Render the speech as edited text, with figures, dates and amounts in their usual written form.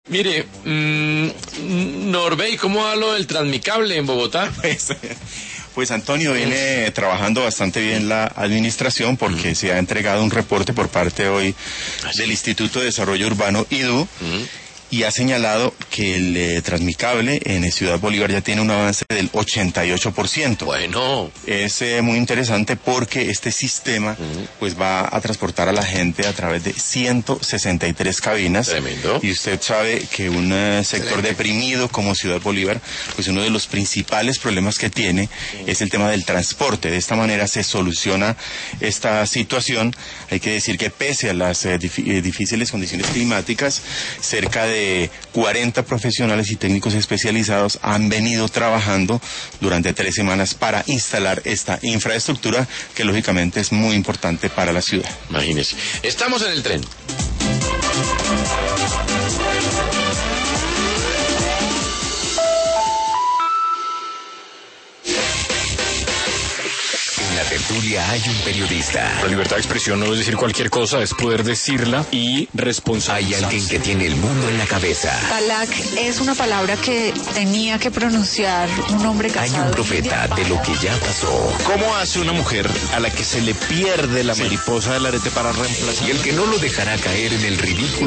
Mire, Norbey, ¿cómo va lo del Transmicable en Bogotá? Pues Antonio, viene trabajando bastante bien la administración porque se ha entregado un reporte por parte hoy del Instituto de Desarrollo Urbano, IDU, y ha señalado que el Transmicable en Ciudad Bolívar ya tiene un avance del 88%. Bueno. Es muy interesante porque este sistema pues va a transportar a la gente a través de 163 cabinas. Tremendo. Y usted sabe que un sector deprimido como Ciudad Bolívar, pues uno de los principales problemas que tiene es el tema del transporte. De esta manera se soluciona esta situación. Hay que decir que pese a las difíciles condiciones climáticas, cerca de 40 profesionales y técnicos especializados han venido trabajando durante 3 semanas para instalar esta infraestructura que lógicamente es muy importante para la ciudad. Imagínese. Estamos en el tren. En la tertulia hay un periodista. La libertad de expresión no es decir cualquier cosa, es poder decirla y responsabilizarse. Hay alguien que tiene el mundo en la cabeza. Talak es una palabra que tenía que pronunciar un hombre casado. Hay un profeta de lo que ya pasó. ¿Cómo hace una mujer a la que se le pierde la mariposa del arete para reemplazar? Y el que no lo dejará caer en el ridículo